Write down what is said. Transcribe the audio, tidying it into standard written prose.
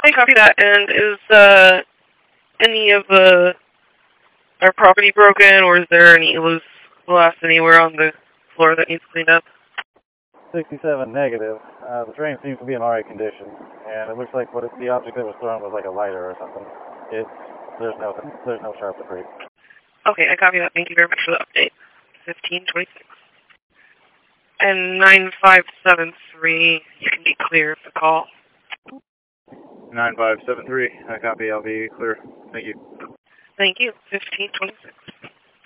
I copy that. And is any of our property broken, or is there any loose glass anywhere on the floor that needs cleaned up? 67 negative. The drain seems to be in alright condition, and it looks like the object that was thrown was like a lighter or something. There's no sharp debris. Okay, I copy that. Thank you very much for the update. 1526. And 9573, you can be clear of the call. 9573, I copy, I'll be clear. Thank you. Thank you. 1526.